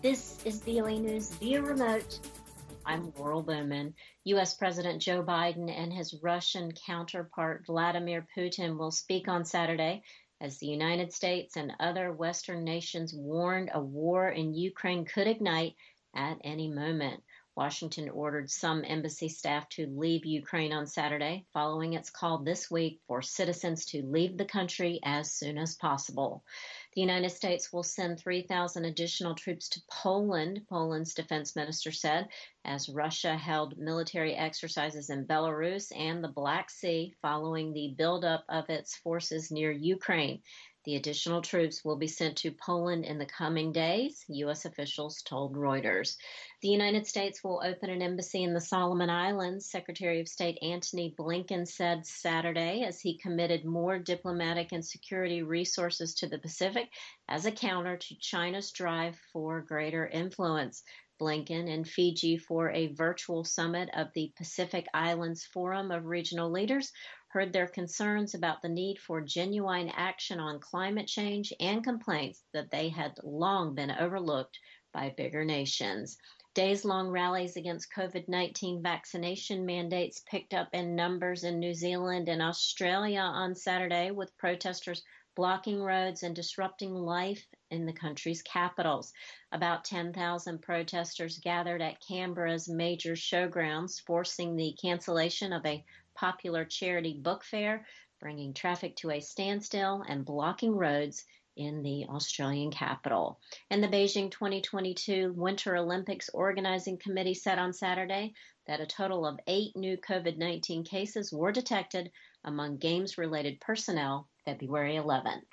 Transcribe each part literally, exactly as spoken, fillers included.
This is V O A News via remote. I'm Laurel Bowman. U S. President Joe Biden and his Russian counterpart Vladimir Putin will speak on Saturday as the United States and other Western nations warned a war in Ukraine could ignite at any moment. Washington ordered some embassy staff to leave Ukraine on Saturday, following its call this week for citizens to leave the country as soon as possible. The United States will send three thousand additional troops to Poland, Poland's defense minister said, as Russia held military exercises in Belarus and the Black Sea following the buildup of its forces near Ukraine. The additional troops will be sent to Poland in the coming days, U S officials told Reuters. The United States will open an embassy in the Solomon Islands, Secretary of State Antony Blinken said Saturday, as he committed more diplomatic and security resources to the Pacific as a counter to China's drive for greater influence. Blinken in Fiji for a virtual summit of the Pacific Islands Forum of Regional Leaders heard their concerns about the need for genuine action on climate change and complaints that they had long been overlooked by bigger nations. Days-long rallies against COVID nineteen vaccination mandates picked up in numbers in New Zealand and Australia on Saturday, with protesters blocking roads and disrupting life in the country's capitals. About ten thousand protesters gathered at Canberra's major showgrounds, forcing the cancellation of a popular charity book fair, bringing traffic to a standstill and blocking roads in the Australian capital. And the Beijing twenty twenty-two Winter Olympics Organizing Committee said on Saturday that a total of eight new COVID nineteen cases were detected among games-related personnel February eleventh.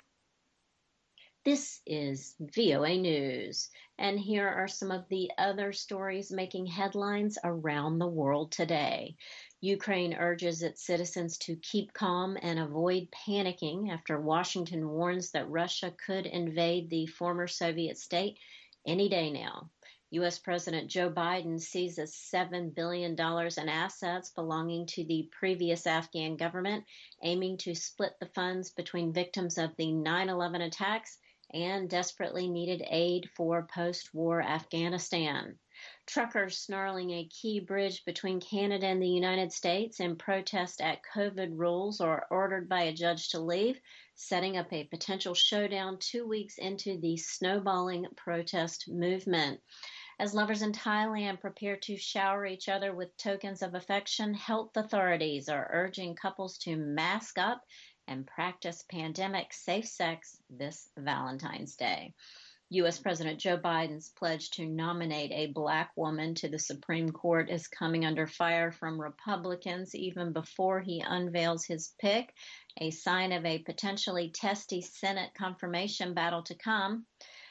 This is V O A News, and here are some of the other stories making headlines around the world today. Ukraine urges its citizens to keep calm and avoid panicking after Washington warns that Russia could invade the former Soviet state any day now. U S. President Joe Biden seizes seven billion dollars in assets belonging to the previous Afghan government, aiming to split the funds between victims of the nine eleven attacks and desperately needed aid for post-war Afghanistan. Truckers snarling a key bridge between Canada and the United States in protest at COVID rules are ordered by a judge to leave, setting up a potential showdown two weeks into the snowballing protest movement. As lovers in Thailand prepare to shower each other with tokens of affection, health authorities are urging couples to mask up and practice pandemic-safe sex this Valentine's Day. U S. President Joe Biden's pledge to nominate a black woman to the Supreme Court is coming under fire from Republicans even before he unveils his pick, a sign of a potentially testy Senate confirmation battle to come.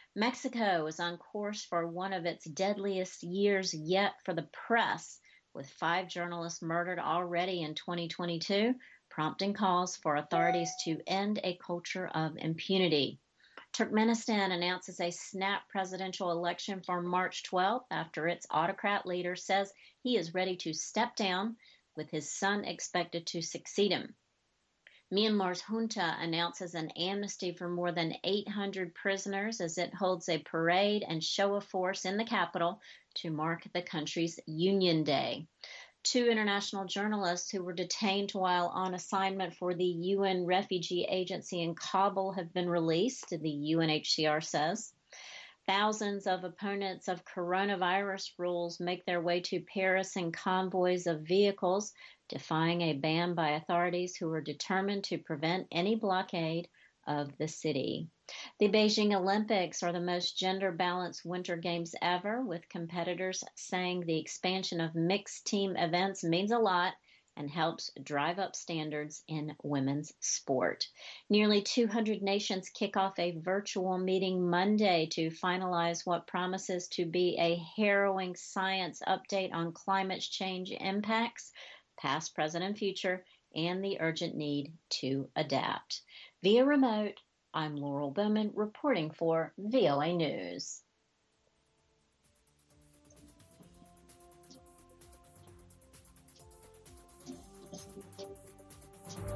Mexico is on course for one of its deadliest years yet for the press, with five journalists murdered already in twenty twenty-two, prompting calls for authorities to end a culture of impunity. Turkmenistan announces a snap presidential election for March twelfth after its autocrat leader says he is ready to step down, with his son expected to succeed him. Myanmar's junta announces an amnesty for more than eight hundred prisoners as it holds a parade and show of force in the capital to mark the country's Union Day. Two international journalists who were detained while on assignment for the U N Refugee Agency in Kabul have been released, the U N H C R says. Thousands of opponents of coronavirus rules make their way to Paris in convoys of vehicles, defying a ban by authorities who are determined to prevent any blockade of the city. The Beijing Olympics are the most gender-balanced winter games ever, with competitors saying the expansion of mixed team events means a lot and helps drive up standards in women's sport. Nearly two hundred nations kick off a virtual meeting Monday to finalize what promises to be a harrowing science update on climate change impacts, past, present, and future, and the urgent need to adapt. Via remote, I'm Laurel Bowman reporting for V O A News.